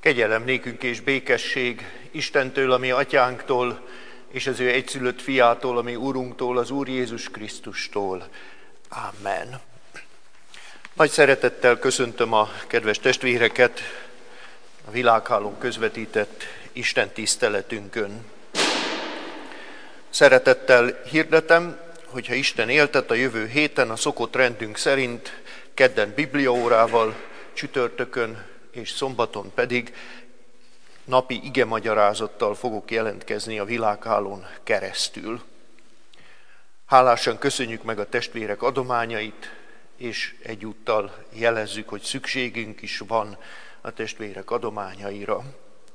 Kegyelem nékünk és békesség Istentől, ami atyánktól, és az ő egyszülött fiától, ami Urunktól, az Úr Jézus Krisztustól. Amen. Nagy szeretettel köszöntöm a kedves testvéreket a világhálón közvetített Isten tiszteletünkön. Szeretettel hirdetem, hogyha Isten éltet, a jövő héten a szokott rendünk szerint kedden bibliaórával, csütörtökön és szombaton pedig napi igemagyarázattal fogok jelentkezni a világhálón keresztül. Hálásan köszönjük meg a testvérek adományait, és egyúttal jelezzük, hogy szükségünk is van a testvérek adományaira.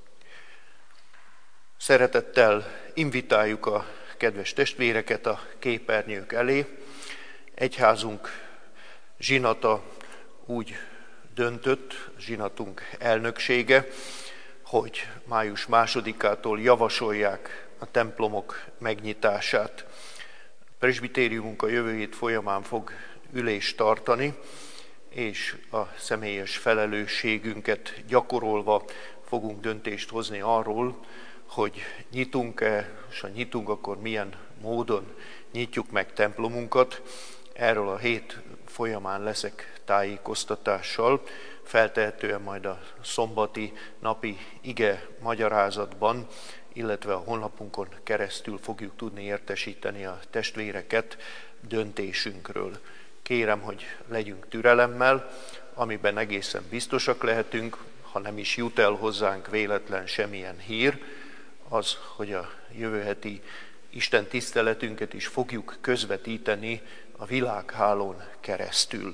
Szeretettel invitáljuk a kedves testvéreket a képernyők elé. Egyházunk zsinata úgy döntött, zsinatunk elnöksége, hogy május 2-ától javasolják a templomok megnyitását. A presbitériumunk a jövő hét folyamán fog ülést tartani, és a személyes felelősségünket gyakorolva fogunk döntést hozni arról, hogy nyitunk-e, és ha nyitunk, akkor milyen módon nyitjuk meg templomunkat. Erről a hét folyamán leszek tájékoztatással, feltehetően majd a szombati napi ige magyarázatban, illetve a honlapunkon keresztül fogjuk tudni értesíteni a testvéreket döntésünkről. Kérem, hogy legyünk türelemmel, amiben egészen biztosak lehetünk, ha nem is jut el hozzánk véletlen semmilyen hír, az, hogy a jövő heti Isten tiszteletünket is fogjuk közvetíteni a világhálón keresztül.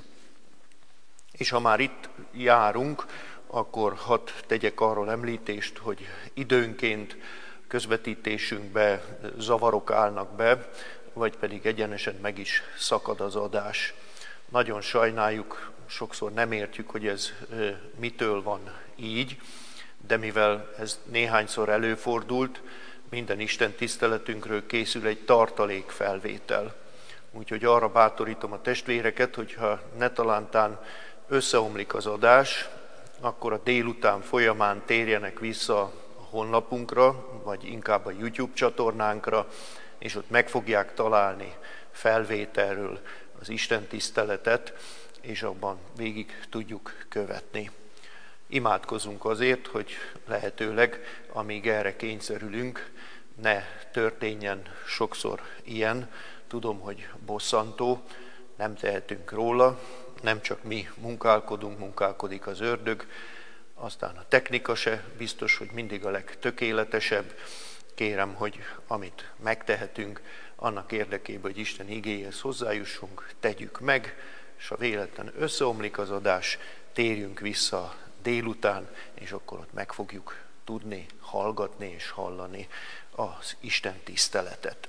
És ha már itt járunk, akkor hadd tegyek arról említést, hogy időnként közvetítésünkbe zavarok állnak be, vagy pedig egyenesen meg is szakad az adás. Nagyon sajnáljuk, sokszor nem értjük, hogy ez mitől van így, de mivel ez néhányszor előfordult, minden Isten tiszteletünkről készül egy tartalékfelvétel. Úgyhogy arra bátorítom a testvéreket, hogyha netalántán összeomlik az adás, akkor a délután folyamán térjenek vissza a honlapunkra, vagy inkább a YouTube csatornánkra, és ott meg fogják találni felvételről az Isten tiszteletet, és abban végig tudjuk követni. Imádkozunk azért, hogy lehetőleg, amíg erre kényszerülünk, ne történjen sokszor ilyen. Tudom, hogy bosszantó, nem tehetünk róla, nem csak mi munkálkodunk, munkálkodik az ördög, aztán a technika se biztos, hogy mindig a legtökéletesebb. Kérem, hogy amit megtehetünk, annak érdekében, hogy Isten igéhez hozzájussunk, tegyük meg, és ha véletlen összeomlik az adás, térjünk vissza délután, és akkor ott meg fogjuk tudni hallgatni és hallani az Isten tiszteletet.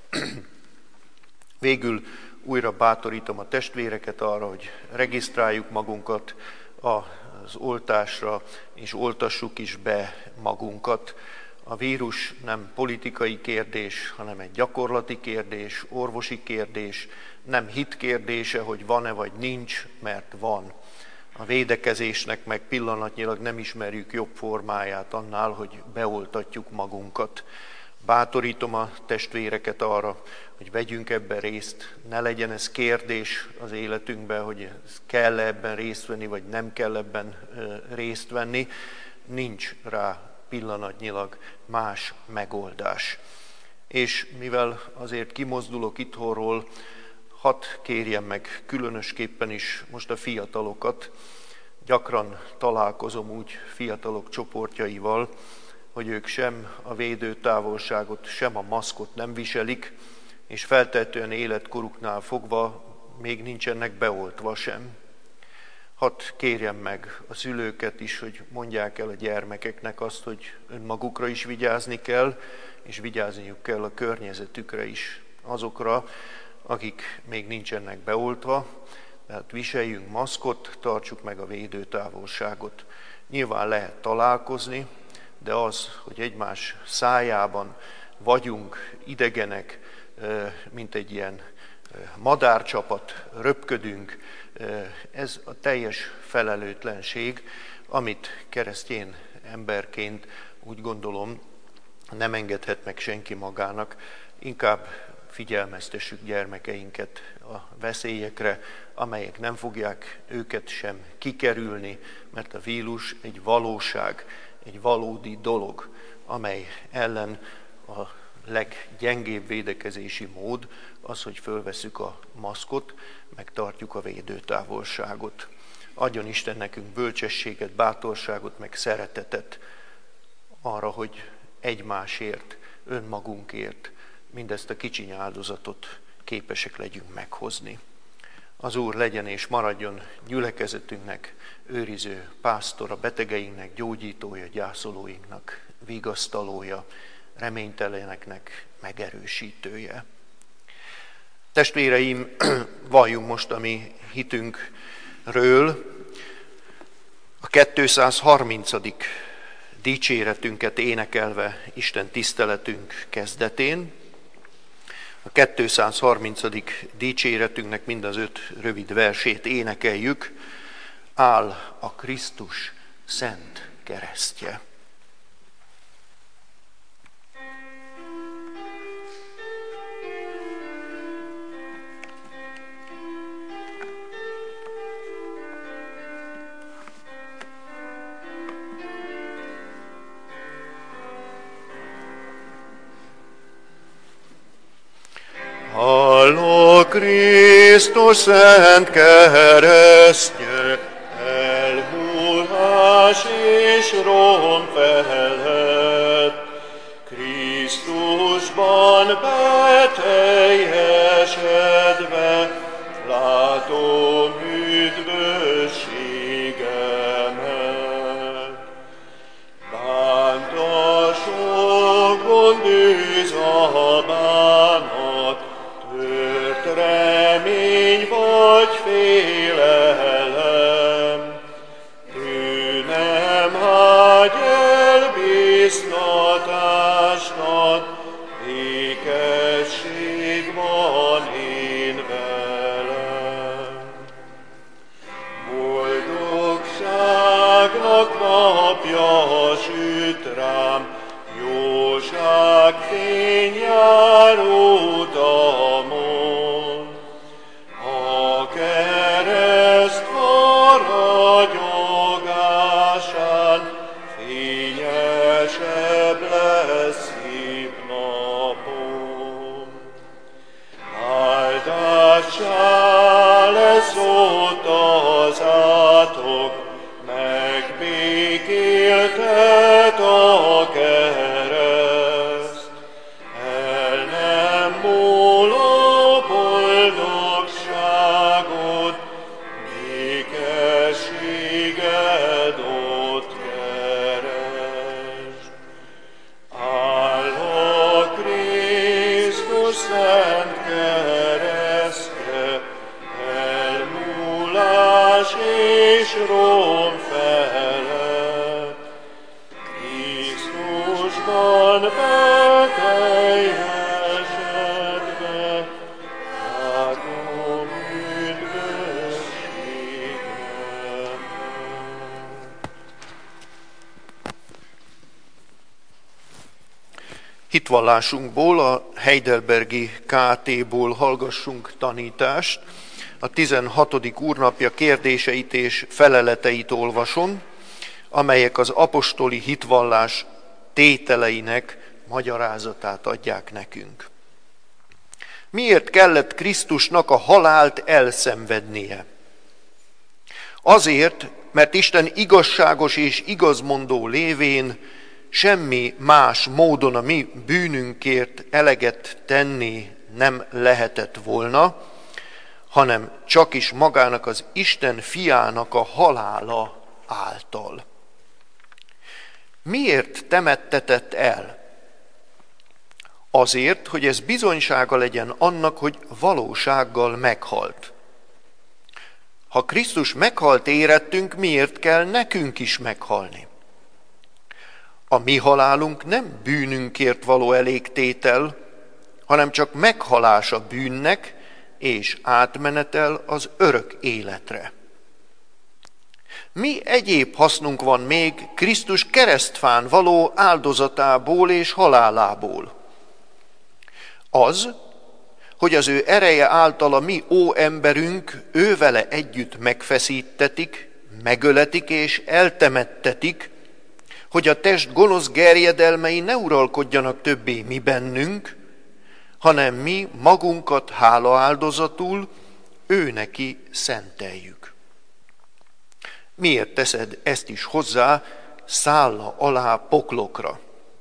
Végül újra bátorítom a testvéreket arra, hogy regisztráljuk magunkat az oltásra, és oltassuk is be magunkat. A vírus nem politikai kérdés, hanem egy gyakorlati kérdés, orvosi kérdés, nem hit kérdése, hogy van-e vagy nincs, mert van. A védekezésnek meg pillanatnyilag nem ismerjük jobb formáját annál, hogy beoltatjuk magunkat. Bátorítom a testvéreket arra, hogy vegyünk ebben részt, ne legyen ez kérdés az életünkben, hogy kell ebben részt venni, vagy nem kell ebben részt venni. Nincs rá pillanatnyilag más megoldás. És mivel azért kimozdulok itthonról, hadd kérjem meg különösképpen is most a fiatalokat. Gyakran találkozom úgy fiatalok csoportjaival, hogy ők sem a védőtávolságot, sem a maszkot nem viselik, és feltehetően életkoruknál fogva még nincsenek beoltva sem. Hadd kérjem meg a szülőket is, hogy mondják el a gyermekeknek azt, hogy önmagukra is vigyázni kell, és vigyázniuk kell a környezetükre is, azokra, akik még nincsenek beoltva, tehát viseljünk maszkot, tartsuk meg a védőtávolságot. Nyilván lehet találkozni, de az, hogy egymás szájában vagyunk idegenek, mint egy ilyen madárcsapat, röpködünk, ez a teljes felelőtlenség, amit keresztény emberként úgy gondolom nem engedhet meg senki magának, inkább figyelmeztessük gyermekeinket a veszélyekre, amelyek nem fogják őket sem kikerülni, mert a vírus egy valóság, egy valódi dolog, amely ellen a leggyengébb védekezési mód az, hogy fölveszük a maszkot, meg tartjuk a védőtávolságot. Adjon Isten nekünk bölcsességet, bátorságot, meg szeretetet arra, hogy egymásért, önmagunkért mindezt a kicsiny áldozatot képesek legyünk meghozni. Az Úr legyen és maradjon gyülekezetünknek őriző pásztora, betegeinknek gyógyítója, gyászolóinknak vigasztalója, reményteleneknek megerősítője. Testvéreim, valljunk most a mi hitünkről a 230. dicséretünket énekelve Isten tiszteletünk kezdetén. A 230. dicséretünknek mind az 5 rövid versét énekeljük. Áll a Krisztus szent keresztje. Halló Krisztus szent keresztje, elmúlás és rom felett, Krisztusban beteljesedve, látom üdvösségemet. Bántasokon bűz a bánat, tört remény vagy félelem, ő nem hagy el biztatásnak, békesség van én velem. Boldogságnak napja süt rám, jóság fény jár utamon. A kereszt faragyogásán fényesebb lesz szép napom. Áldássá lesz ott az átok, megbékéltet a kereszt. El nem múl a boldogságot, békességed ott keresd. Áll a Krisztus szent keresztje, elmúlás és rom felett, Krisztusban beteljesedve, látom üdvösségemet. Hitvallásunkból, a Heidelbergi KT-ból hallgassunk tanítást. A 16. úrnapja kérdéseit és feleleteit olvasom, amelyek az apostoli hitvallás tételeinek magyarázatát adják nekünk. Miért kellett Krisztusnak a halált elszenvednie? Azért, mert Isten igazságos és igazmondó lévén semmi más módon a mi bűnünkért eleget tenni nem lehetett volna, hanem csak is magának az Isten fiának a halála által. Miért temettetett el? Azért, hogy ez bizonysága legyen annak, hogy valósággal meghalt. Ha Krisztus meghalt érettünk, miért kell nekünk is meghalni? A mi halálunk nem bűnünkért való elégtétel, hanem csak meghalás a bűnnek, és átmenetel az örök életre. Mi egyéb hasznunk van még Krisztus keresztfán való áldozatából és halálából? Az, hogy az ő ereje által a mi óemberünk ővele együtt megfeszítetik, megöletik és eltemettetik, hogy a test gonosz gerjedelmei ne uralkodjanak többé mi bennünk, hanem mi magunkat hálaáldozatul ő neki szenteljük. Miért teszed ezt is hozzá szálla alá poklokra?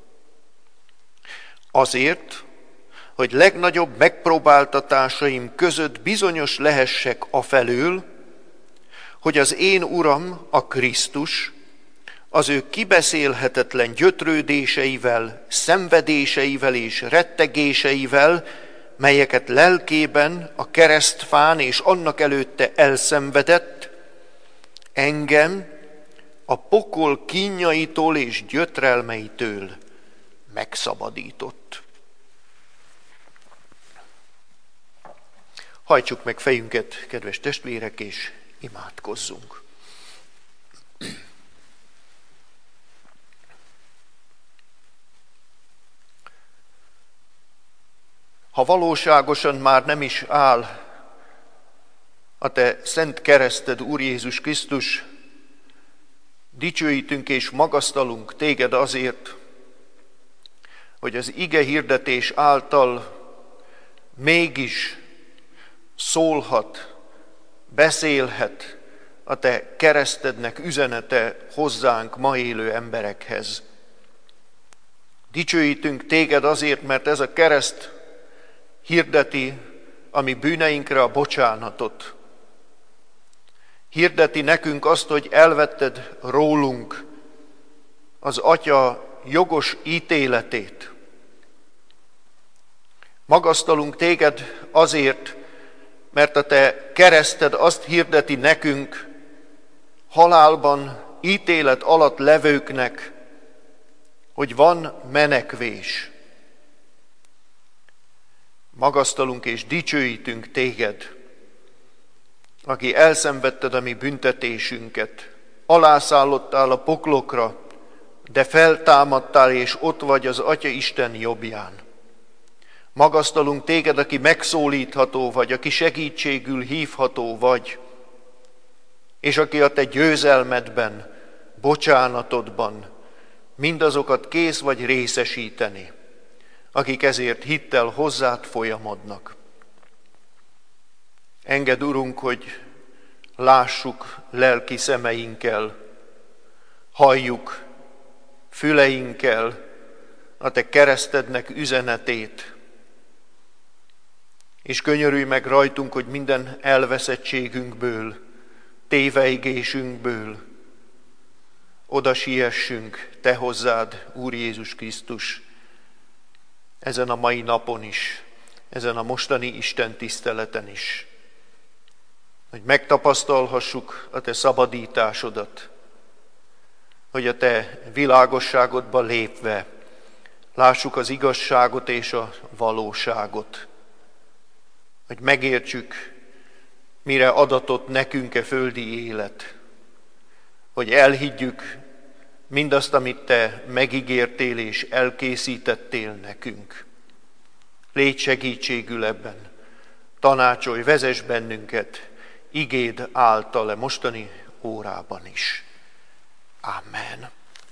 Azért, hogy legnagyobb megpróbáltatásaim között bizonyos lehessek afelől, hogy az én Uram, a Krisztus, az ő kibeszélhetetlen gyötrődéseivel, szenvedéseivel és rettegéseivel, melyeket lelkében a keresztfán és annak előtte elszenvedett, engem a pokol kínjaitól és gyötrelmeitől megszabadított. Hajtsuk meg fejünket, kedves testvérek, és imádkozzunk. Ha valóságosan már nem is áll a te szent kereszted, Úr Jézus Krisztus, dicsőítünk és magasztalunk téged azért, hogy az ige hirdetés által mégis szólhat, beszélhet a te keresztednek üzenete hozzánk, ma élő emberekhez. Dicsőítünk téged azért, mert ez a kereszt hirdeti a mi bűneinkre a bocsánatot. Hirdeti nekünk azt, hogy elvetted rólunk az Atya jogos ítéletét. Magasztalunk téged azért, mert a te kereszted azt hirdeti nekünk, halálban, ítélet alatt levőknek, hogy van menekvés. Magasztalunk és dicsőítünk téged, aki elszenvedted a mi büntetésünket, alászállottál a poklokra, de feltámadtál, és ott vagy az Atya Isten jobbján. Magasztalunk téged, aki megszólítható vagy, aki segítségül hívható vagy, és aki a te győzelmedben, bocsánatodban mindazokat kész vagy részesíteni, akik ezért hittel hozzád folyamodnak. Engedd, Urunk, hogy lássuk lelki szemeinkkel, halljuk füleinkkel a te keresztednek üzenetét, és könyörülj meg rajtunk, hogy minden elveszettségünkből, téveigésünkből oda siessünk te hozzád, Úr Jézus Krisztus, ezen a mai napon is, ezen a mostani Isten tiszteleten is, hogy megtapasztalhassuk a te szabadításodat, hogy a te világosságodba lépve lássuk az igazságot és a valóságot, hogy megértsük, mire adatott nekünk földi élet, hogy elhiggyük mindazt, amit te megígértél és elkészítettél nekünk. Légy segítségül ebben, tanácsolj, vezess bennünket igéd által a mostani órában is. Amen.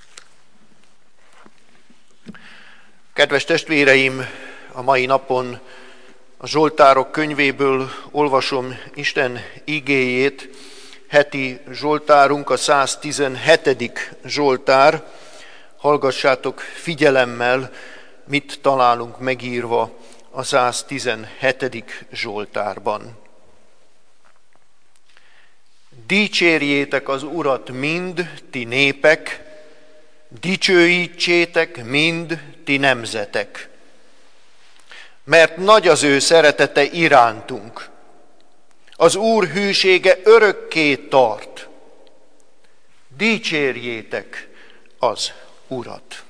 Kedves testvéreim, a mai napon a Zsoltárok könyvéből olvasom Isten igéjét. Heti Zsoltárunk a 117. Zsoltár. Hallgassátok figyelemmel, mit találunk megírva a 117. Zsoltárban. Dicsérjétek az Urat mind, ti népek, dicsőítsétek mind, ti nemzetek. Mert nagy az ő szeretete irántunk. Az Úr hűsége örökké tart. Dicsérjétek az Urat.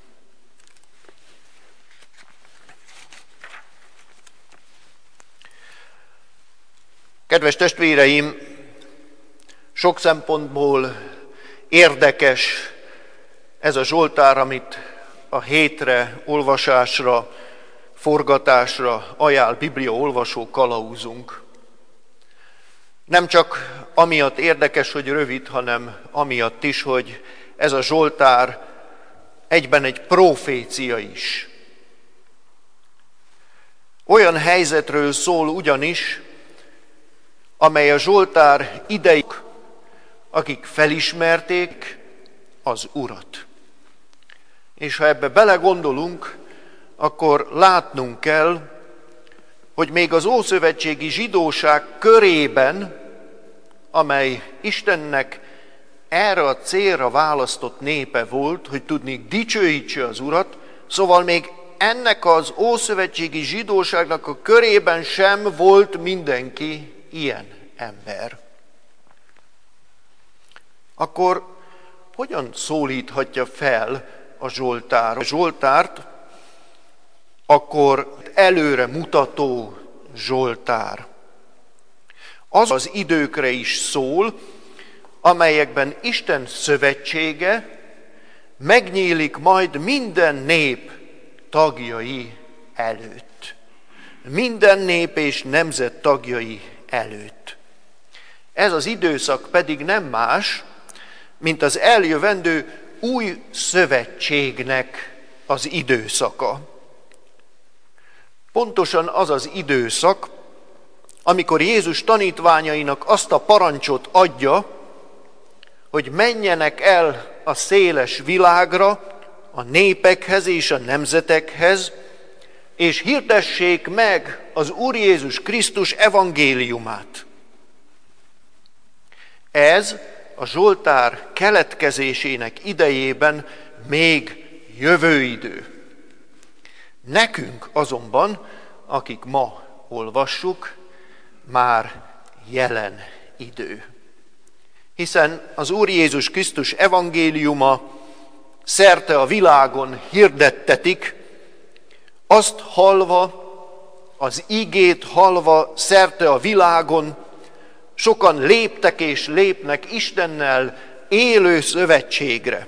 Kedves testvéreim, sok szempontból érdekes ez a Zsoltár, amit a hétre olvasásra, forgatásra ajánl Biblia olvasó kalauzunk. Nem csak amiatt érdekes, hogy rövid, hanem amiatt is, hogy ez a Zsoltár egyben egy profécia is. Olyan helyzetről szól ugyanis, amely a Zsoltár idején, akik felismerték az Urat. És ha ebbe belegondolunk, akkor látnunk kell, hogy még az ószövetségi zsidóság körében, amely Istennek erre a célra választott népe volt, hogy tudni dicsőítse az Urat, szóval még ennek az ószövetségi zsidóságnak a körében sem volt mindenki ilyen ember. Akkor hogyan szólíthatja fel a Zsoltárt, akkor előre mutató Zsoltár. Az időkre is szól, amelyekben Isten szövetsége megnyílik majd minden nép tagjai előtt. Minden nép és nemzet tagjai előtt. Ez az időszak pedig nem más, mint az eljövendő új szövetségnek az időszaka. Pontosan az az időszak, amikor Jézus tanítványainak azt a parancsot adja, hogy menjenek el a széles világra, a népekhez és a nemzetekhez, és hirdessék meg az Úr Jézus Krisztus evangéliumát. Ez a Zsoltár keletkezésének idejében még jövő idő. Nekünk azonban, akik ma olvassuk, már jelen idő. Hiszen az Úr Jézus Krisztus evangéliuma szerte a világon hirdettetik, azt hallva, az igét hallva szerte a világon, sokan léptek és lépnek Istennel élő szövetségre.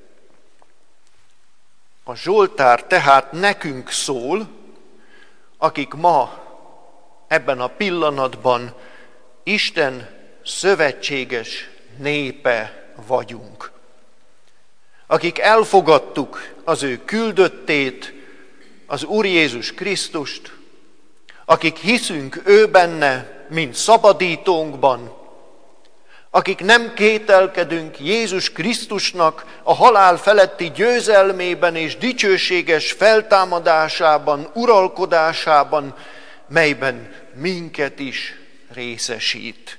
A Zsoltár tehát nekünk szól, akik ma ebben a pillanatban Isten szövetséges népe vagyunk. Akik elfogadtuk az ő küldöttét, az Úr Jézus Krisztust, akik hiszünk ő benne, mint szabadítónkban, akik nem kételkedünk Jézus Krisztusnak a halál feletti győzelmében és dicsőséges feltámadásában, uralkodásában, melyben minket is részesít.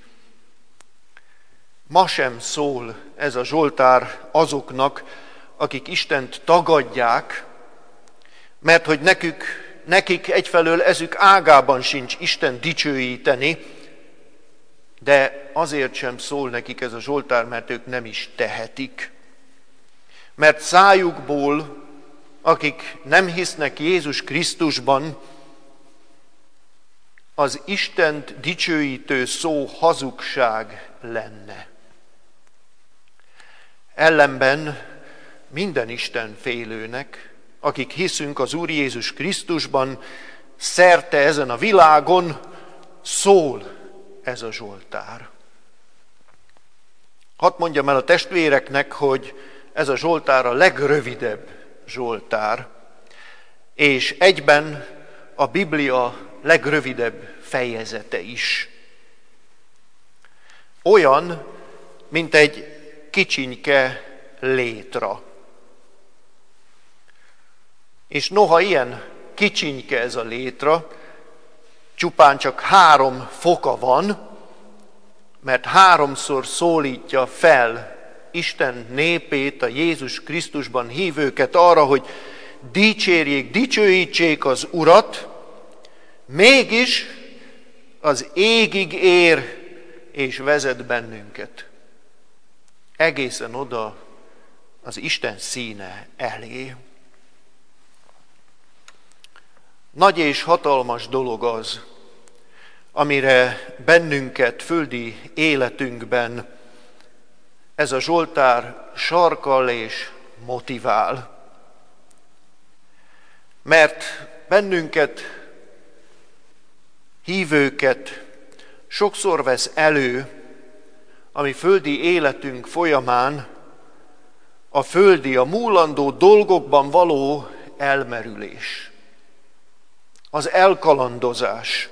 Ma sem szól ez a Zsoltár azoknak, akik Istent tagadják, mert hogy nekik egyfelől ezük ágában sincs Isten dicsőíteni, de azért sem szól nekik ez a Zsoltár, mert ők nem is tehetik. Mert szájukból, akik nem hisznek Jézus Krisztusban, az Istent dicsőítő szó hazugság lenne. Ellenben minden Isten félőnek, akik hiszünk az Úr Jézus Krisztusban, szerte ezen a világon szól ez a Zsoltár. Hadd mondjam el a testvéreknek, hogy ez a Zsoltár a legrövidebb Zsoltár, és egyben a Biblia legrövidebb fejezete is. Olyan, mint egy kicsinyke létra. És noha ilyen kicsinyke ez a létra, csupán csak 3 foka van, mert 3-szor szólítja fel Isten népét, a Jézus Krisztusban hívőket arra, hogy dicsérjék, dicsőítsék az Urat, mégis az égig ér és vezet bennünket. Egészen oda az Isten színe elé. Nagy és hatalmas dolog az, amire bennünket földi életünkben ez a Zsoltár sarkal és motivál. Mert bennünket, hívőket sokszor vesz elő a mi földi életünk folyamán a földi, a múlandó dolgokban való elmerülés, az elkalandozás.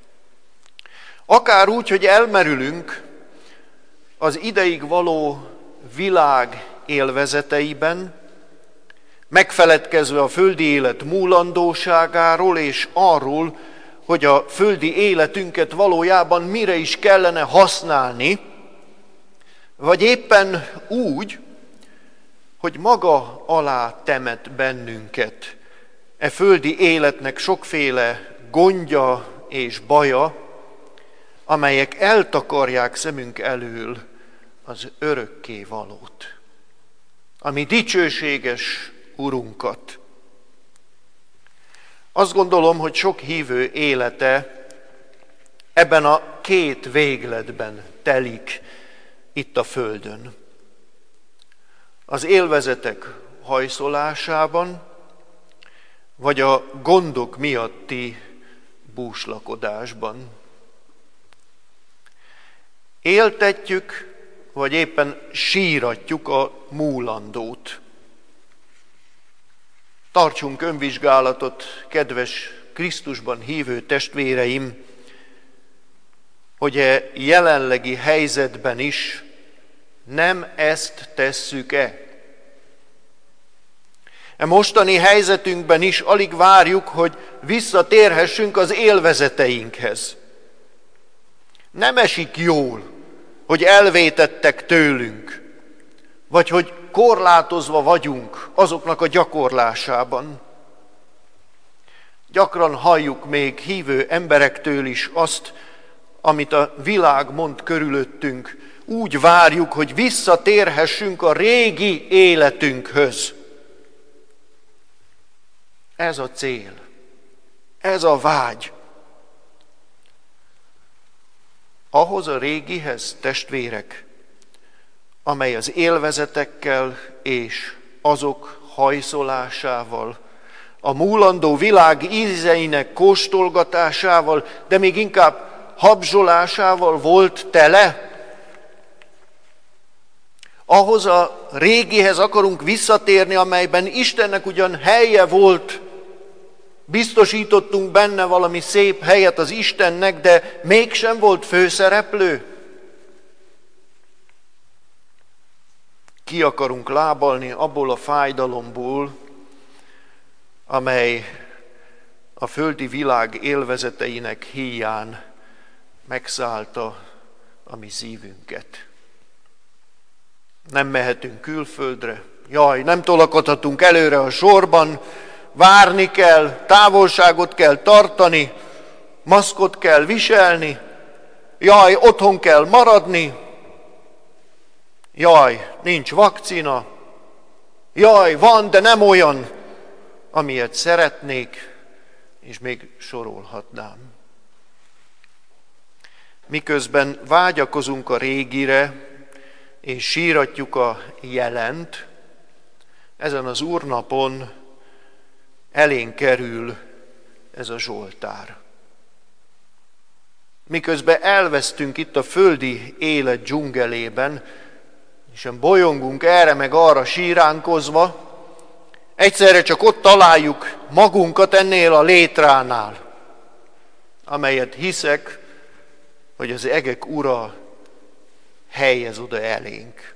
Akár úgy, hogy elmerülünk az ideig való világ élvezeteiben, megfeledkezve a földi élet múlandóságáról és arról, hogy a földi életünket valójában mire is kellene használni, vagy éppen úgy, hogy maga alá temet bennünket e földi életnek sokféle gondja és baja, amelyek eltakarják szemünk elől az örökké valót, a mi dicsőséges Urunkat. Azt gondolom, hogy sok hívő élete ebben a két végletben telik itt a földön. Az élvezetek hajszolásában, vagy a gondok miatti búslakodásban. Éltetjük, vagy éppen síratjuk a múlandót. Tartsunk önvizsgálatot, kedves Krisztusban hívő testvéreim, hogy a jelenlegi helyzetben is nem ezt tesszük-e. A mostani helyzetünkben is alig várjuk, hogy visszatérhessünk az élvezeteinkhez. Nem esik jól, hogy elvétettek tőlünk, vagy hogy korlátozva vagyunk azoknak a gyakorlásában. Gyakran halljuk még hívő emberektől is azt, amit a világ mond körülöttünk. Úgy várjuk, hogy visszatérhessünk a régi életünkhöz. Ez a cél, ez a vágy. Ahhoz a régihez, testvérek, amely az élvezetekkel és azok hajszolásával, a múlandó világ ízeinek kóstolgatásával, de még inkább habzsolásával volt tele. Ahhoz a régihez akarunk visszatérni, amelyben Istennek ugyan helye volt, biztosítottunk benne valami szép helyet az Istennek, de mégsem volt főszereplő. Ki akarunk lábalni abból a fájdalomból, amely a földi világ élvezeteinek híján megszállta a mi szívünket. Nem mehetünk külföldre, nem tolakodhatunk előre a sorban, várni kell, távolságot kell tartani, maszkot kell viselni, otthon kell maradni, nincs vakcina, van, de nem olyan, amilyet szeretnék, és még sorolhatnám. Miközben vágyakozunk a régire, és síratjuk a jelent, ezen az úrnapon elénk kerül ez a Zsoltár. Miközben elvesztünk itt a földi élet dzsungelében, és bolyongunk erre meg arra síránkozva, egyszerre csak ott találjuk magunkat ennél a létránál, amelyet hiszek, hogy az egek ura helyez oda elénk.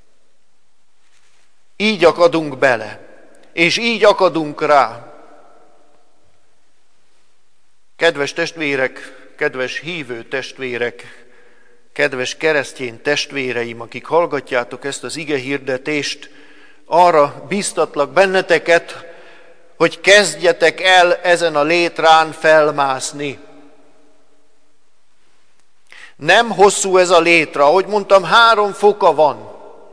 Így akadunk bele, és így akadunk rá. Kedves testvérek, kedves hívő testvérek, kedves keresztény testvéreim, akik hallgatjátok ezt az igehirdetést, arra bíztatlak benneteket, hogy kezdjetek el ezen a létrán felmászni. Nem hosszú ez a létra, ahogy mondtam, 3 foka van,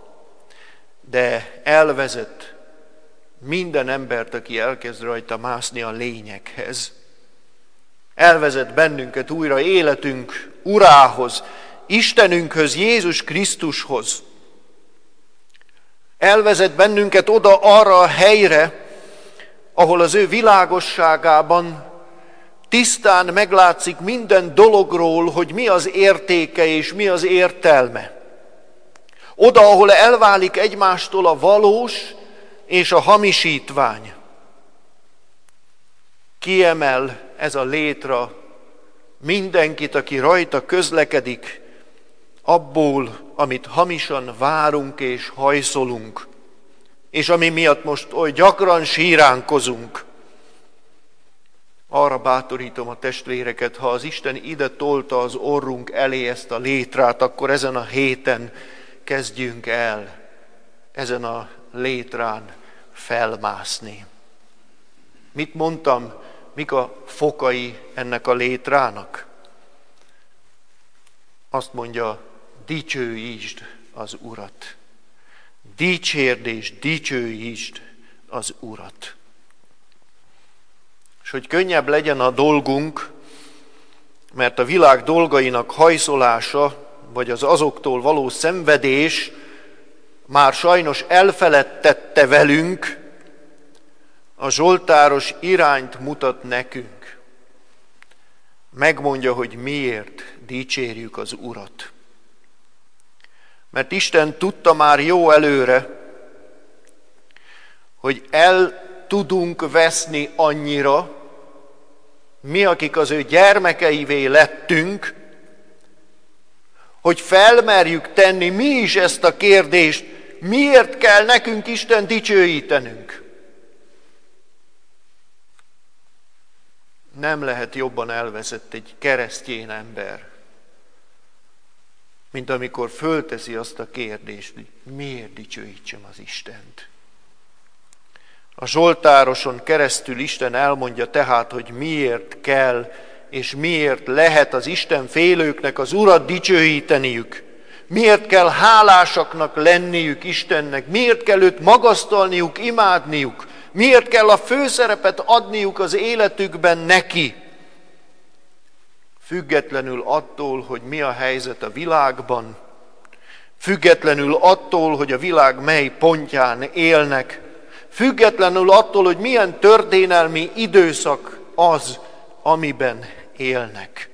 de elvezet minden embert, aki elkezd rajta mászni a lényeghez. Elvezet bennünket újra életünk Urához, Istenünkhöz, Jézus Krisztushoz. Elvezet bennünket oda arra a helyre, ahol az ő világosságában tisztán meglátszik minden dologról, hogy mi az értéke és mi az értelme. Oda, ahol elválik egymástól a valós és a hamisítvány. Kiemel ez a létra mindenkit, aki rajta közlekedik, abból, amit hamisan várunk és hajszolunk, és ami miatt most oly gyakran síránkozunk. Arra bátorítom a testvéreket, ha az Isten ide tolta az orrunk elé ezt a létrát, akkor ezen a héten kezdjünk el ezen a létrán felmászni. Mit mondtam, mik a fokai ennek a létrának? Azt mondja, dicsőítsd az Urat. Dicsérd és dicsőítsd az Urat. És hogy könnyebb legyen a dolgunk, mert a világ dolgainak hajszolása, vagy az azoktól való szenvedés már sajnos elfeledtette velünk, a zsoltáros irányt mutat nekünk. Megmondja, hogy miért dicsérjük az Urat. Mert Isten tudta már jó előre, hogy el tudunk veszni annyira, mi, akik az ő gyermekeivé lettünk, hogy felmerjük tenni mi is ezt a kérdést, miért kell nekünk Isten dicsőítenünk. Nem lehet jobban elveszett egy keresztény ember, mint amikor fölteszi azt a kérdést, hogy miért dicsőítsem az Istent. A zsoltároson keresztül Isten elmondja tehát, hogy miért kell és miért lehet az Isten félőknek az Urat dicsőíteniük. Miért kell hálásaknak lenniük Istennek, miért kell őt magasztalniuk, imádniuk, miért kell a főszerepet adniuk az életükben neki. Függetlenül attól, hogy mi a helyzet a világban, függetlenül attól, hogy a világ mely pontján élnek, függetlenül attól, hogy milyen történelmi időszak az, amiben élnek.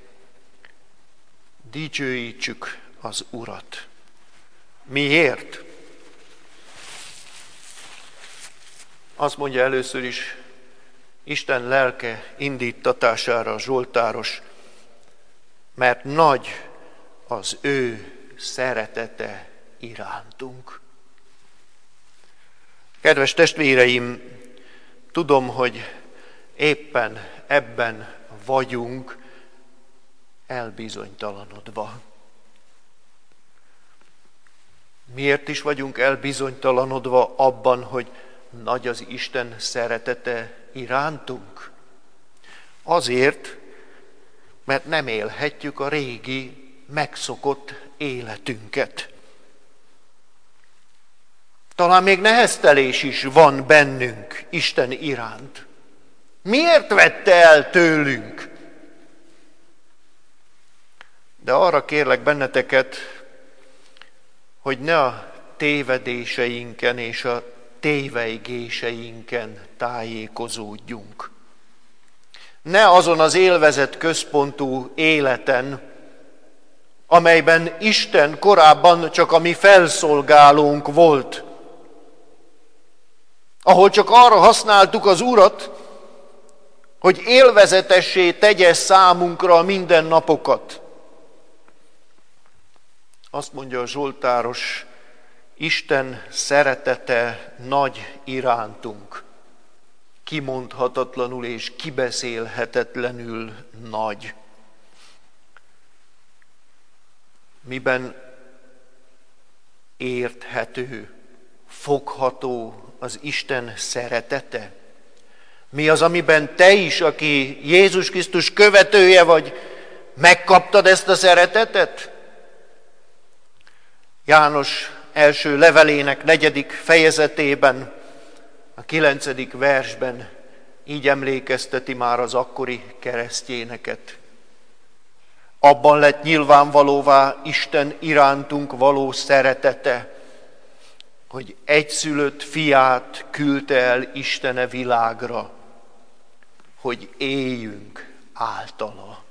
Dicsőítsük az Urat. Miért? Azt mondja először is Isten lelke indítatására a zsoltáros, mert nagy az ő szeretete irántunk. Kedves testvéreim, tudom, hogy éppen ebben vagyunk elbizonytalanodva. Miért is vagyunk elbizonytalanodva abban, hogy nagy az Isten szeretete irántunk? Azért, mert nem élhetjük a régi, megszokott életünket. Talán még neheztelés is van bennünk Isten iránt. Miért vette el tőlünk? De arra kérlek benneteket, hogy ne a tévedéseinken és a tévejgéseinken tájékozódjunk. Ne azon az élvezet központú életen, amelyben Isten korábban csak a mi felszolgálónk volt, ahol csak arra használtuk az Urat, hogy élvezetessé tegye számunkra a mindennapokat. Azt mondja a zsoltáros, Isten szeretete nagy irántunk, kimondhatatlanul és kibeszélhetetlenül nagy. Miben érthető, fogható az Isten szeretete? Mi az, amiben te is, aki Jézus Krisztus követője vagy, megkaptad ezt a szeretetet? János első levelének 4. fejezetében, a 9. versben így emlékezteti már az akkori keresztényeket. Abban lett nyilvánvalóvá Isten irántunk való szeretete, hogy egyszülött fiát küldte el Istene világra, hogy éljünk általa.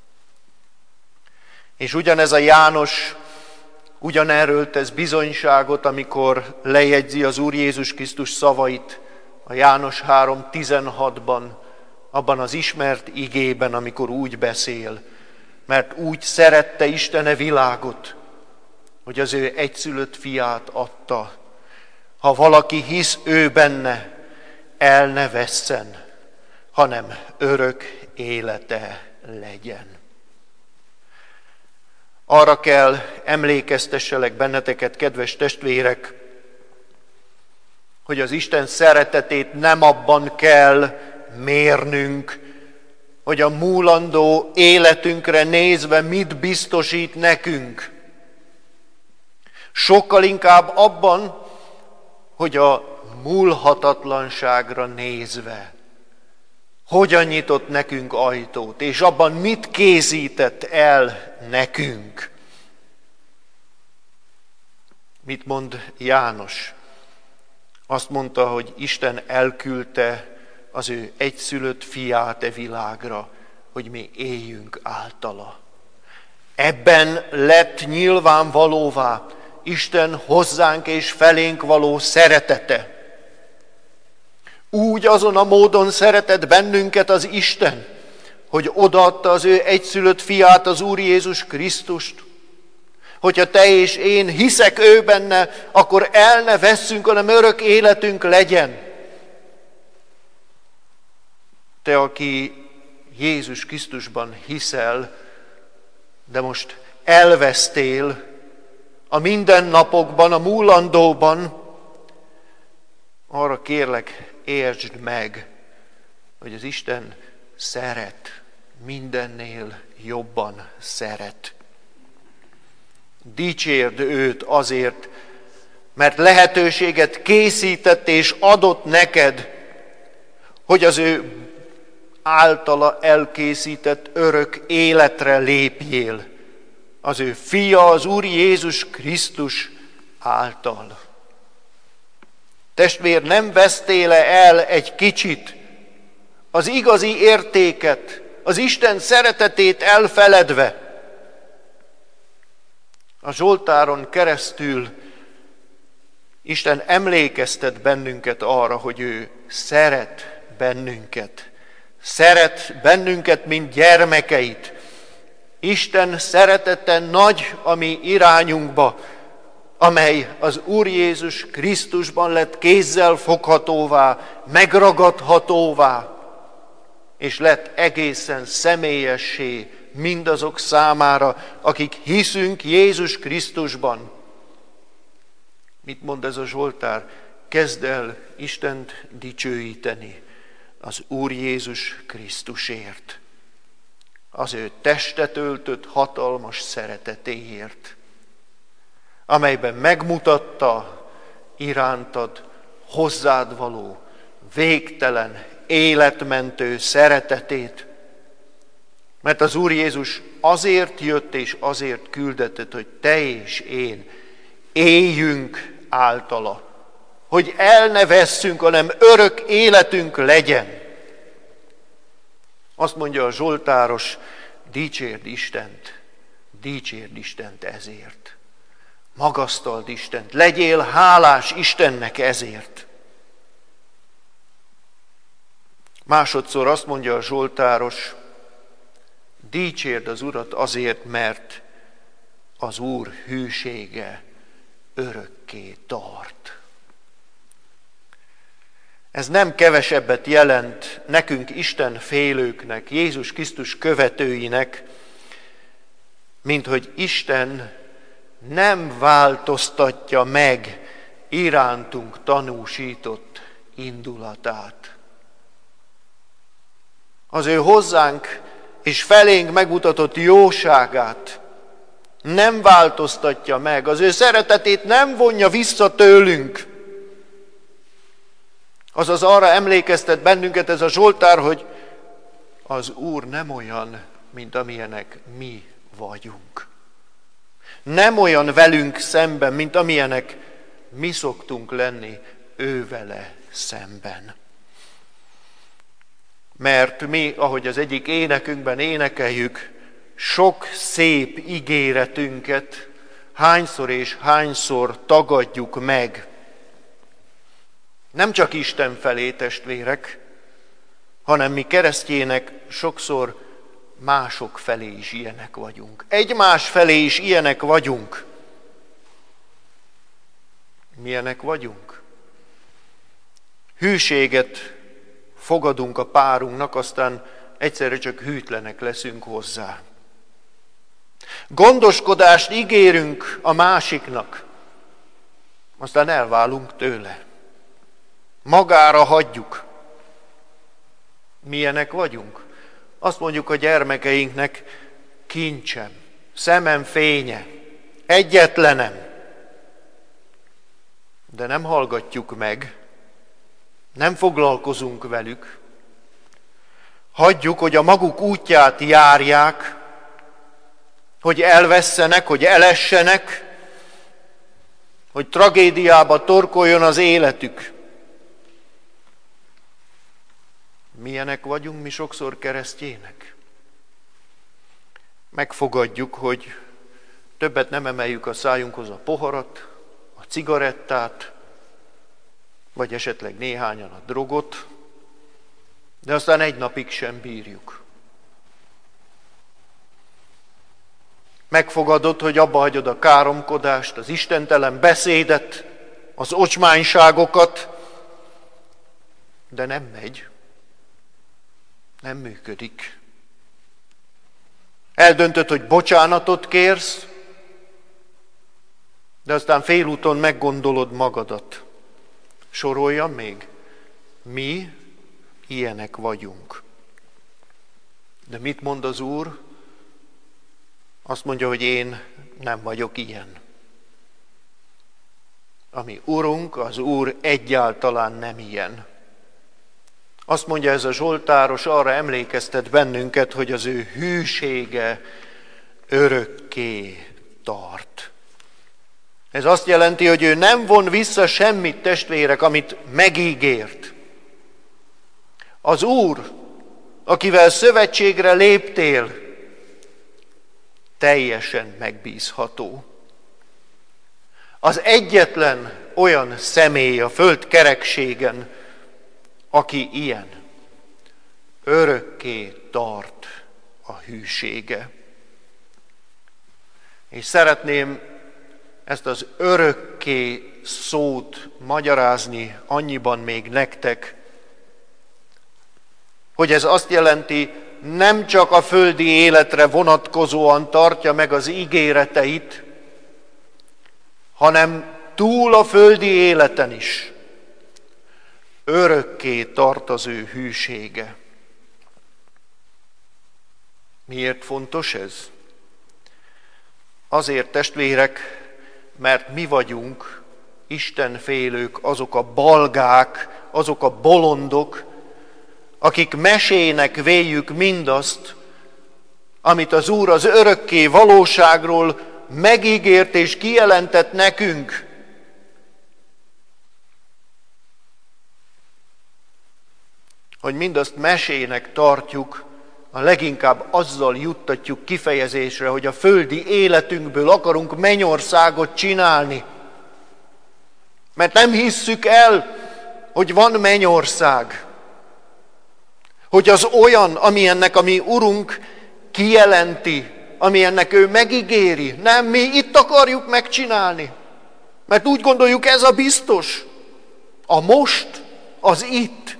És ugyanez a János ugyanerről tesz bizonyságot, amikor lejegyzi az Úr Jézus Krisztus szavait a János 3:16-ban, abban az ismert igében, amikor úgy beszél, mert úgy szerette Istene világot, hogy az ő egyszülött fiát adta. Ha valaki hisz ő benne, el ne vesszen, hanem örök élete legyen. Arra kell emlékeztesselek benneteket, kedves testvérek, hogy az Isten szeretetét nem abban kell mérnünk, hogy a múlandó életünkre nézve mit biztosít nekünk. Sokkal inkább abban, hogy a múlhatatlanságra nézve hogyan nyitott nekünk ajtót, és abban mit készített el nekünk. Mit mond János? Azt mondta, hogy Isten elküldte az ő egyszülött fiát e világra, hogy mi éljünk általa. Ebben lett nyilvánvalóvá Isten hozzánk és felénk való szeretete. Úgy azon a módon szeretett bennünket az Isten, hogy odaadta az ő egyszülött fiát, az Úr Jézus Krisztust. Hogyha te és én hiszek ő benne, akkor el ne vesszünk, hanem örök életünk legyen. Te, aki Jézus Krisztusban hiszel, de most elvesztél a mindennapokban, a múlandóban, arra kérlek, értsd meg, hogy az Isten szeret, mindennél jobban szeret. Dicsérd őt azért, mert lehetőséget készített és adott neked, hogy az ő általa elkészített örök életre lépjél, az ő fia, az Úr Jézus Krisztus által. Testvér, nem vesztél-e el egy kicsit az igazi értéket, az Isten szeretetét elfeledve? A Zsoltáron keresztül Isten emlékeztet bennünket arra, hogy ő szeret bennünket. Szeret bennünket, mint gyermekeit. Isten szeretete nagy a mi irányunkba, amely az Úr Jézus Krisztusban lett kézzel foghatóvá, megragadhatóvá, és lett egészen személyessé mindazok számára, akik hiszünk Jézus Krisztusban. Mit mond ez a Zsoltár? Kezd el Istent dicsőíteni az Úr Jézus Krisztusért, az ő testet öltött hatalmas szeretetéért, amelyben megmutatta irántad hozzád való végtelen, életmentő szeretetét. Mert az Úr Jézus azért jött és azért küldetett, hogy te és én éljünk általa, hogy el ne vesszünk, hanem örök életünk legyen. Azt mondja a Zsoltáros, dicsérd Istent ezért. Magasztald Istent, legyél hálás Istennek ezért. Másodszor azt mondja a Zsoltáros, dicsérd az Urat azért, mert az Úr hűsége örökké tart. Ez nem kevesebbet jelent nekünk Isten félőknek, Jézus Krisztus követőinek, mint hogy Isten nem változtatja meg irántunk tanúsított indulatát. Az ő hozzánk és felénk megmutatott jóságát nem változtatja meg, az ő szeretetét nem vonja vissza tőlünk. Azaz arra emlékeztet bennünket ez a Zsoltár, hogy az Úr nem olyan, mint amilyenek mi vagyunk. Nem olyan velünk szemben, mint amilyenek mi szoktunk lenni ővele szemben. Mert mi, ahogy az egyik énekünkben énekeljük, sok szép ígéretünket hányszor és hányszor tagadjuk meg. Nem csak Isten felé, testvérek, hanem mi keresztjének sokszor mások felé is ilyenek vagyunk. Egymás felé is ilyenek vagyunk. Milyenek vagyunk? Hűséget fogadunk a párunknak, aztán egyszerre csak hűtlenek leszünk hozzá. Gondoskodást ígérünk a másiknak, aztán elválunk tőle. Magára hagyjuk. Milyenek vagyunk? Azt mondjuk a gyermekeinknek, kincsem, szemem fénye, egyetlenem. De nem hallgatjuk meg, nem foglalkozunk velük. Hagyjuk, hogy a maguk útját járják, hogy elvesszenek, hogy elessenek, hogy tragédiába torkoljon az életük. Milyenek vagyunk mi sokszor keresztjének? Megfogadjuk, hogy többet nem emeljük a szájunkhoz a poharat, a cigarettát, vagy esetleg néhányan a drogot, de aztán egy napig sem bírjuk. Megfogadod, hogy abba hagyod a káromkodást, az istentelen beszédet, az ocsmányságokat, de nem megy. Nem működik. Eldöntöd, hogy bocsánatot kérsz, de aztán félúton meggondolod magadat. Soroljam még? Mi ilyenek vagyunk. De mit mond az Úr? Azt mondja, hogy én nem vagyok ilyen. A mi Urunk, az Úr egyáltalán nem ilyen. Azt mondja ez a zsoltáros, arra emlékeztet bennünket, hogy az ő hűsége örökké tart. Ez azt jelenti, hogy ő nem von vissza semmit, testvérek, amit megígért. Az Úr, akivel szövetségre léptél, teljesen megbízható. Az egyetlen olyan személy a föld kerekségen, aki ilyen, örökké tart a hűsége. És szeretném ezt az örökké szót magyarázni annyiban még nektek, hogy ez azt jelenti, nem csak a földi életre vonatkozóan tartja meg az ígéreteit, hanem túl a földi életen is. Örökké tart az ő hűsége. Miért fontos ez? Azért, testvérek, mert mi vagyunk istenfélők, azok a balgák, azok a bolondok, akik mesének véljük mindazt, amit az Úr az örökké valóságról megígért és kijelentett nekünk. Hogy mindazt mesének tartjuk, a leginkább azzal juttatjuk kifejezésre, hogy a földi életünkből akarunk mennyországot csinálni. Mert nem hisszük el, hogy van mennyország. Hogy az olyan, amilyennek a mi Urunk kijelenti, amilyennek ő megígéri. Nem, mi itt akarjuk megcsinálni. Mert úgy gondoljuk, ez a biztos. A most, az itt.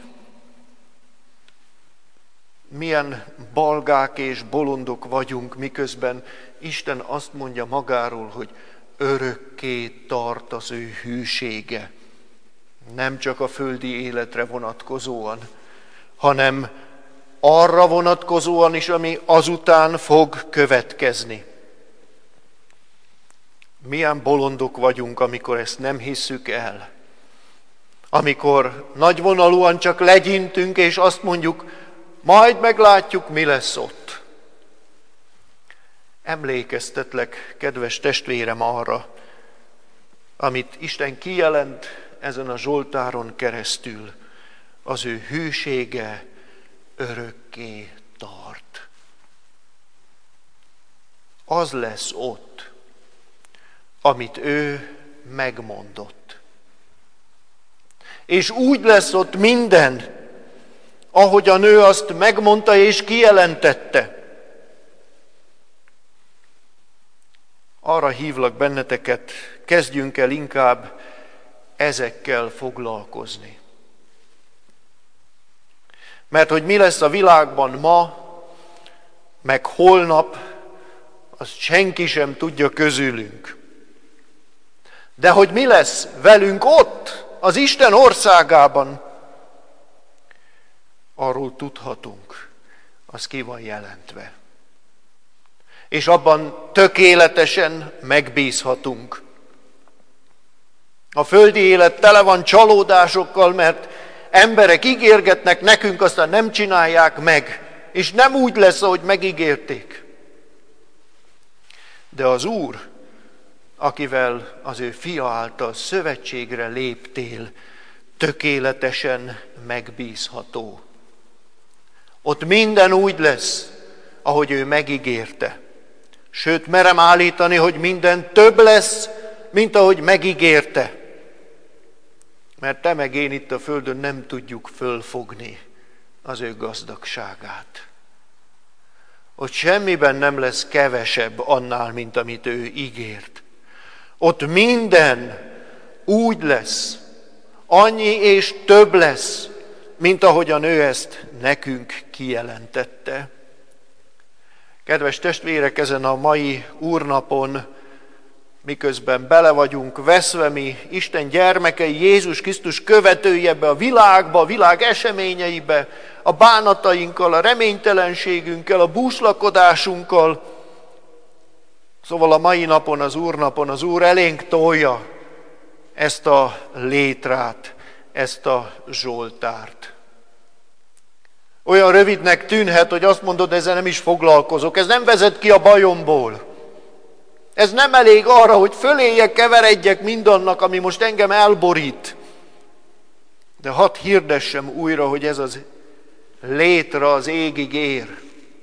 Milyen balgák és bolondok vagyunk, miközben Isten azt mondja magáról, hogy örökké tart az ő hűsége. Nem csak a földi életre vonatkozóan, hanem arra vonatkozóan is, ami azután fog következni. Milyen bolondok vagyunk, amikor ezt nem hisszük el. Amikor nagyvonalúan csak legyintünk, és azt mondjuk, majd meglátjuk, mi lesz ott. Emlékeztetlek, kedves testvérem, arra, amit Isten kijelent ezen a Zsoltáron keresztül, az ő hűsége örökké tart. Az lesz ott, amit ő megmondott. És úgy lesz ott minden, ahogyan ő azt megmondta és kijelentette. Arra hívlak benneteket, kezdjünk el inkább ezekkel foglalkozni. Mert hogy mi lesz a világban ma, meg holnap, azt senki sem tudja közülünk. De hogy mi lesz velünk ott, az Isten országában, arról tudhatunk, az ki van jelentve. És abban tökéletesen megbízhatunk. A földi élet tele van csalódásokkal, mert emberek ígérgetnek nekünk, aztán nem csinálják meg, és nem úgy lesz, ahogy megígérték. De az Úr, akivel az ő fia által szövetségre léptél, tökéletesen megbízható. Ott minden úgy lesz, ahogy ő megígérte. Sőt, merem állítani, hogy minden több lesz, mint ahogy megígérte. Mert te meg én itt a földön nem tudjuk fölfogni az ő gazdagságát. Ott semmiben nem lesz kevesebb annál, mint amit ő ígért. Ott minden úgy lesz, annyi és több lesz, mint ahogyan ő ezt nekünk kijelentette. Kedves testvérek, ezen a mai úrnapon, miközben bele vagyunk veszve mi Isten gyermekei, Jézus Krisztus követői ebbe a világba, a világ eseményeibe, a bánatainkkal, a reménytelenségünkkel, a búslakodásunkkal. Szóval a mai napon, az Úrnapon az Úr elénk tolja ezt a létrát, ezt a Zsoltárt. Olyan rövidnek tűnhet, hogy azt mondod, ezzel nem is foglalkozok, ez nem vezet ki a bajomból. Ez nem elég arra, hogy föléjek, keveredjek mindannak, ami most engem elborít. De hadd hirdessem újra, hogy ez az létre az égig ér.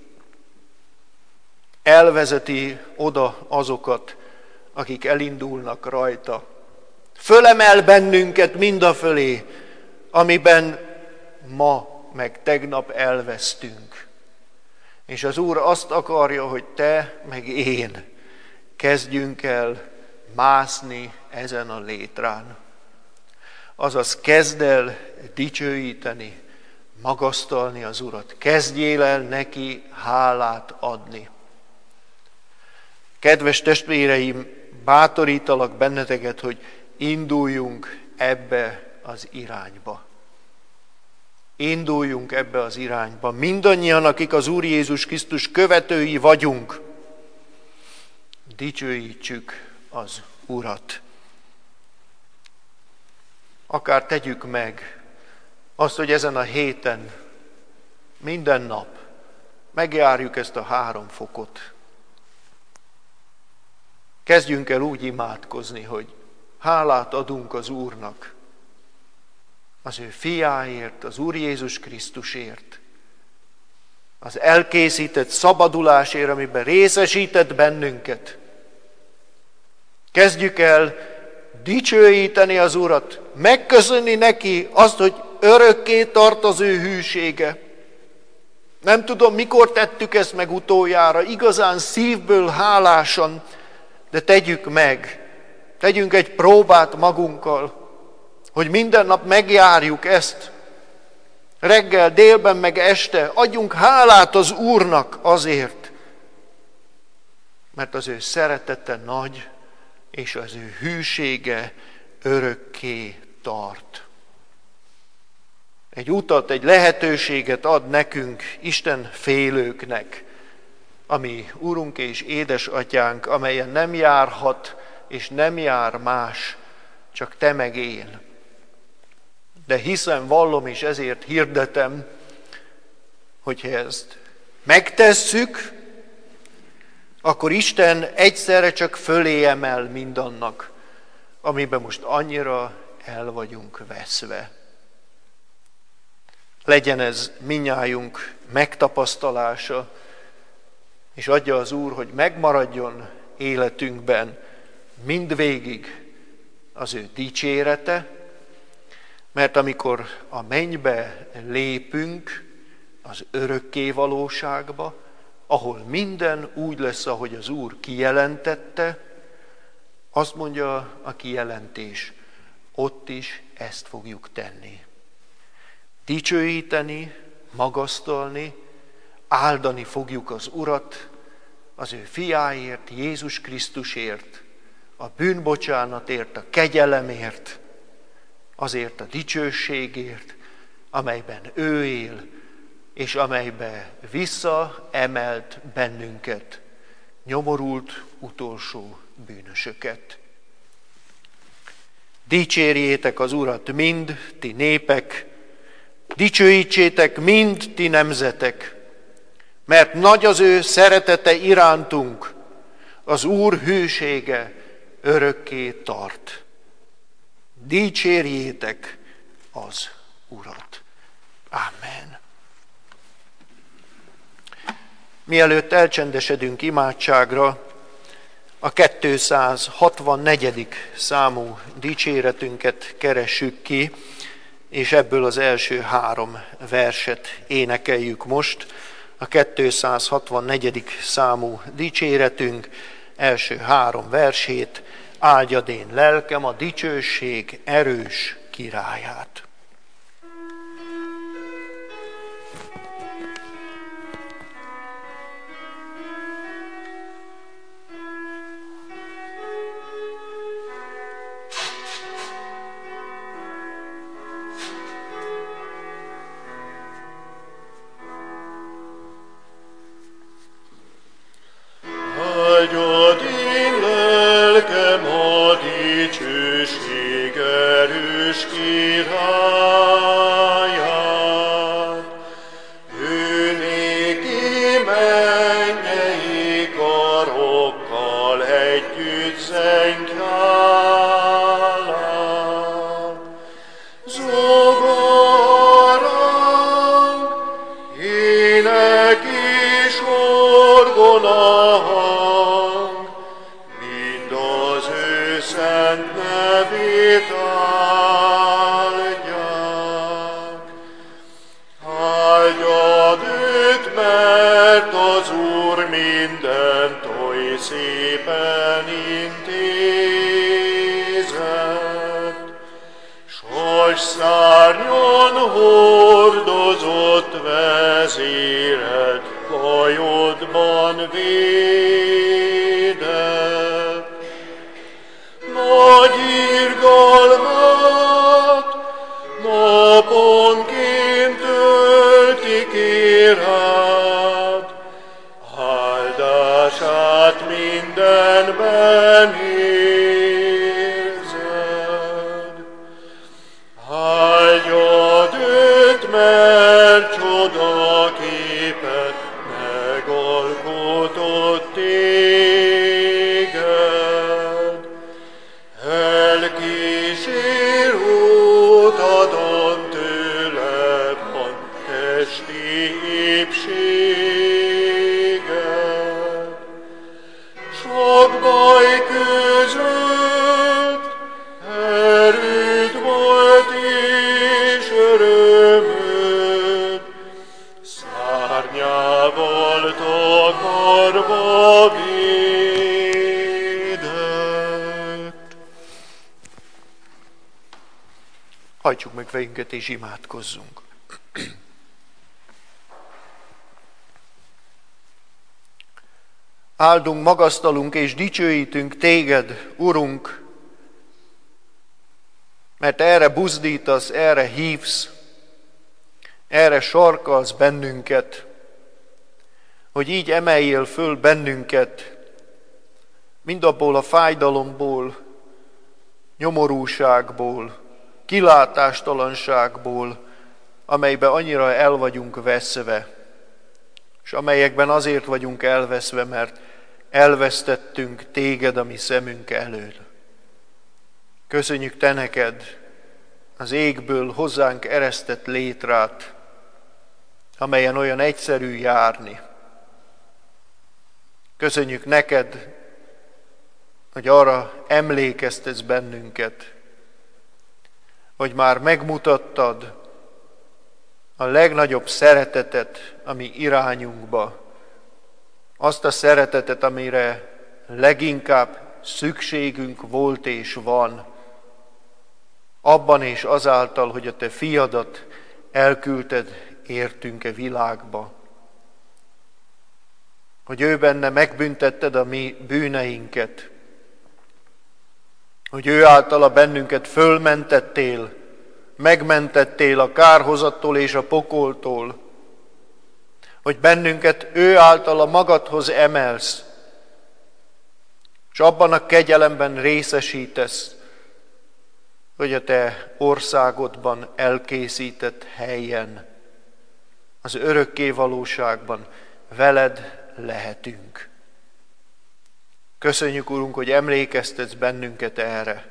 Elvezeti oda azokat, akik elindulnak rajta. Fölemel bennünket mindafölé, amiben ma meg tegnap elvesztünk. És az Úr azt akarja, hogy te meg én kezdjünk el mászni ezen a létrán. Azaz kezd el dicsőíteni, magasztalni az Urat. Kezdjél el neki hálát adni. Kedves testvéreim, bátorítalak benneteket, hogy induljunk ebbe az irányba. Induljunk ebbe az irányba. Mindannyian, akik az Úr Jézus Krisztus követői vagyunk, dicsőítsük az Urat. Akár tegyük meg azt, hogy ezen a héten minden nap megjárjuk ezt a 3 fokot. Kezdjünk el úgy imádkozni, hogy hálát adunk az Úrnak, az ő fiáért, az Úr Jézus Krisztusért, az elkészített szabadulásért, amiben részesített bennünket. Kezdjük el dicsőíteni az Urat, megköszönni neki azt, hogy örökké tart az ő hűsége. Nem tudom, mikor tettük ezt meg utoljára, igazán szívből hálásan, de tegyük meg. Tegyünk egy próbát magunkkal, hogy minden nap megjárjuk ezt. Reggel, délben, meg este adjunk hálát az Úrnak azért, mert az ő szeretete nagy, és az ő hűsége örökké tart. Egy utat, egy lehetőséget ad nekünk, Isten félőknek, ami Urunk és Édesatyánk, amelyen nem járhat, és nem jár más, csak te meg én. De hiszem, vallom, és ezért hirdetem, hogyha ezt megtesszük, akkor Isten egyszerre csak fölé emel mindannak, amiben most annyira el vagyunk veszve. Legyen ez minnyájunk megtapasztalása, és adja az Úr, hogy megmaradjon életünkben mindvégig az ő dicsérete, mert amikor a mennybe lépünk az örökké valóságba, ahol minden úgy lesz, ahogy az Úr kijelentette, azt mondja a kijelentés, ott is ezt fogjuk tenni. Dicsőíteni, magasztalni, áldani fogjuk az Urat, az ő fiáért, Jézus Krisztusért, a bűnbocsánatért, a kegyelemért, azért a dicsőségért, amelyben ő él, és amelybe visszaemelt bennünket, nyomorult utolsó bűnösöket. Dicsérjétek az Urat mind, ti népek, dicsőítsétek mind, ti nemzetek, mert nagy az ő szeretete irántunk, az Úr hűsége örökké tart. Dicsérjétek az Urat. Amen. Mielőtt elcsendesedünk imádságra, a 264. számú dicséretünket keressük ki, és ebből az első 3 verset énekeljük most. A 264. számú dicséretünk első 3 versét, áldjad én lelkem a dicsőség erős királyát. Áldjad én lelkem a dicsőség erős királyát. Ő néki mennyei karokkal együtt zengjálát. Zogarang, ének és orgona hang, mind az ő szent nevét áldják. Áldjad őt, mert az Úr mindent oly szépen intézett. Sas szárnyon hordozott vezéret, bajodban védett. Nagy irgalmat naponként töltik rád, áldását mindenben érzed. Áldjad őt, mert csodaképet megalkotott téged. Elkísér utadon tőle van testi épséged. Sok baj között erőd volt és örömöd, szárnyával takarva védett. Hajtsuk meg fejünket és imádkozzunk. Áldunk, magasztalunk és dicsőítünk téged, Urunk, mert erre buzdítasz, erre hívsz, erre sarkalsz bennünket, hogy így emeljél föl bennünket, mindabból a fájdalomból, nyomorúságból, kilátástalanságból, amelybe annyira el vagyunk veszve, és amelyekben azért vagyunk elveszve, mert elvesztettünk téged a mi szemünk elől. Köszönjük te neked az égből hozzánk eresztett létrát, amelyen olyan egyszerű járni. Köszönjük neked, hogy arra emlékeztetsz bennünket, hogy már megmutattad a legnagyobb szeretetet a mi irányunkba, azt a szeretetet, amire leginkább szükségünk volt és van, abban és azáltal, hogy a te fiadat elküldted értünk-e világba. Hogy ő benne megbüntetted a mi bűneinket, hogy ő általa bennünket fölmentettél, megmentettél a kárhozattól és a pokoltól, hogy bennünket ő általa magadhoz emelsz, és abban a kegyelemben részesítesz, hogy a te országodban elkészített helyen, az örökké valóságban veled lehetünk. Köszönjük, Urunk, hogy emlékeztetsz bennünket erre,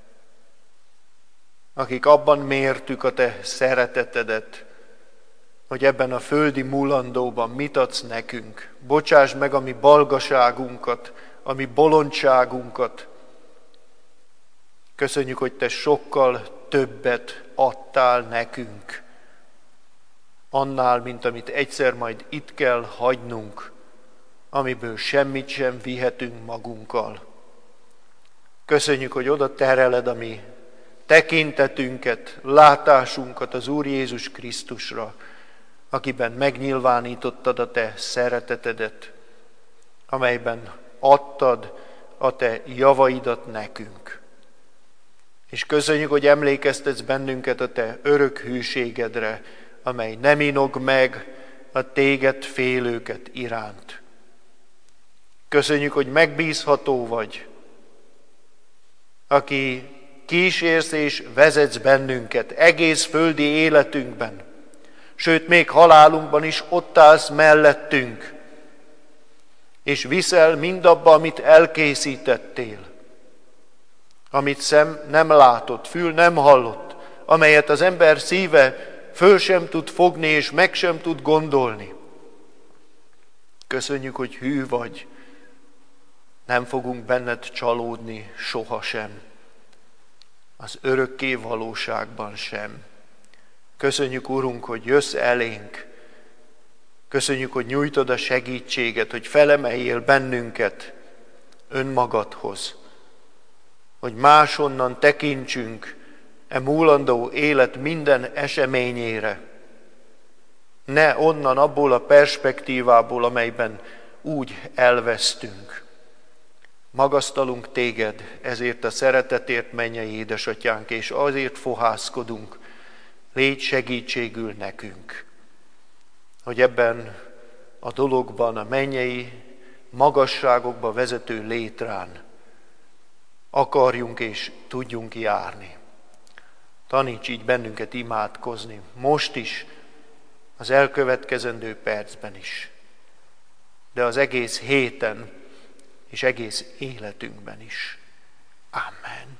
akik abban mértük a te szeretetedet, hogy ebben a földi mulandóban mit adsz nekünk. Bocsásd meg a mi balgaságunkat, a mi bolondságunkat. Köszönjük, hogy te sokkal többet adtál nekünk, annál, mint amit egyszer majd itt kell hagynunk, amiből semmit sem vihetünk magunkkal. Köszönjük, hogy oda tereled a mi tekintetünket, látásunkat az Úr Jézus Krisztusra, akiben megnyilvánítottad a te szeretetedet, amelyben adtad a te javaidat nekünk. És köszönjük, hogy emlékeztetsz bennünket a te örök hűségedre, amely nem inog meg a téged félőket iránt. Köszönjük, hogy megbízható vagy, aki kísérsz és vezetsz bennünket egész földi életünkben, sőt, még halálunkban is ott állsz mellettünk, és viszel mindabba, amit elkészítettél, amit szem nem látott, fül nem hallott, amelyet az ember szíve föl sem tud fogni és meg sem tud gondolni. Köszönjük, hogy hű vagy, nem fogunk benned csalódni sohasem, az örökké valóságban sem. Köszönjük, Urunk, hogy jössz elénk, köszönjük, hogy nyújtod a segítséget, hogy felemeljél bennünket önmagadhoz, hogy máshonnan tekintsünk e múlandó élet minden eseményére, ne onnan, abból a perspektívából, amelyben úgy elvesztünk. Magasztalunk téged ezért a szeretetért, mennyei édesatyánk, és azért fohászkodunk, légy segítségül nekünk, hogy ebben a dologban, a mennyei magasságokba vezető létrán akarjunk és tudjunk járni. Taníts így bennünket imádkozni, most is, az elkövetkezendő percben is, de az egész héten és egész életünkben is. Amen.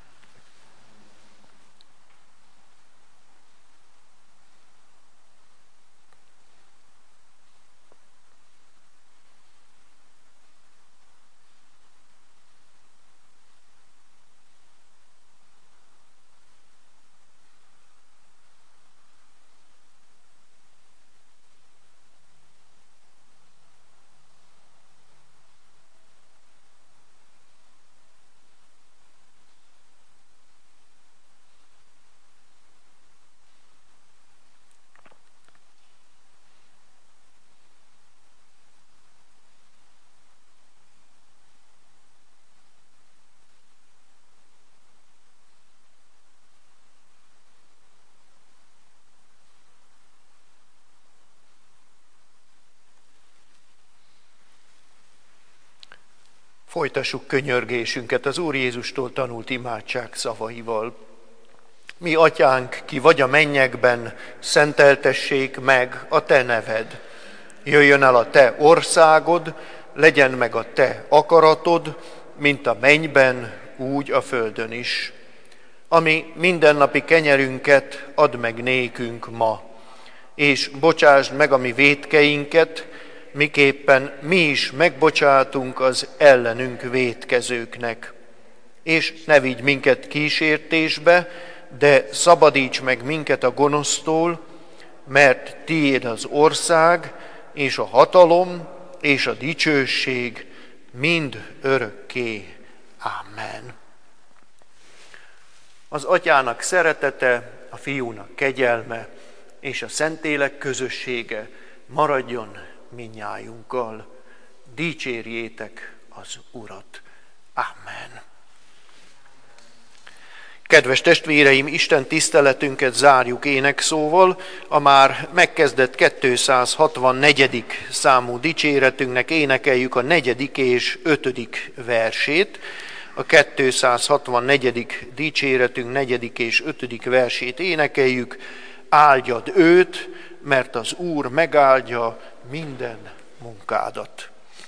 Folytassuk könyörgésünket az Úr Jézustól tanult imádság szavaival. Mi, Atyánk, ki vagy a mennyekben, szenteltessék meg a te neved. Jöjjön el a te országod, legyen meg a te akaratod, mint a mennyben, úgy a földön is. ami mindennapi kenyerünket add meg nékünk ma, és bocsásd meg a mi vétkeinket, miképpen mi is megbocsátunk az ellenünk vétkezőknek. És ne vigy minket kísértésbe, de szabadíts meg minket a gonosztól, mert tiéd az ország, és a hatalom, és a dicsőség mind örökké. Amen. Az Atyának szeretete, a Fiúnak kegyelme, és a Szentlélek közössége maradjon mindnyájunkkal. Dicsérjétek az Urat. Amen. Kedves testvéreim, Isten tiszteletünket zárjuk énekszóval, a már megkezdett 264. számú dicséretünknek énekeljük a 4. és 5. versét. A 264. dicséretünk 4. és 5. versét énekeljük. Áldjad őt, mert az Úr megáldja minden munkádat.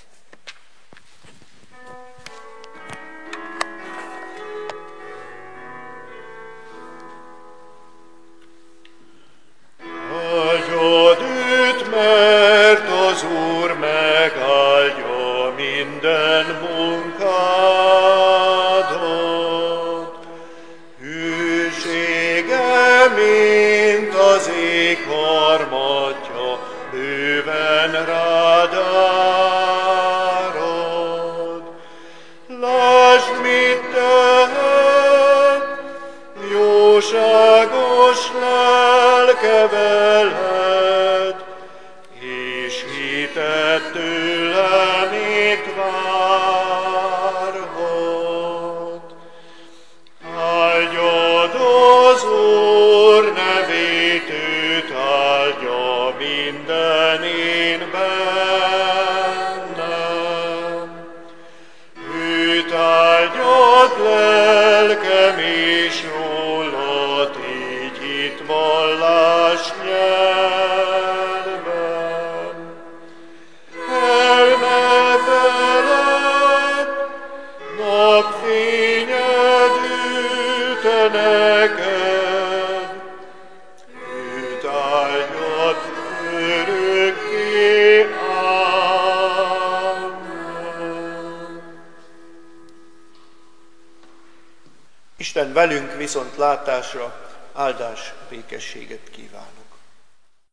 Áldjad őt, mert az Úr megáldja minden munkádat. Hűsége, mint az ég harmatja, bőven rád árad. Lásd, mit tehet, jóságos lelke veled, és hitet tőle mit várhat. Áldjad az Úr nevét, őt áldja minden én bennem. Őt áldjad lelkem, és rólad így itt vallás nyelvem. El ne feledd, napfényed üte neked, őt áldjad örökké. Amen. Isten velünk viszontlátásra, áldás, békességet kívánok.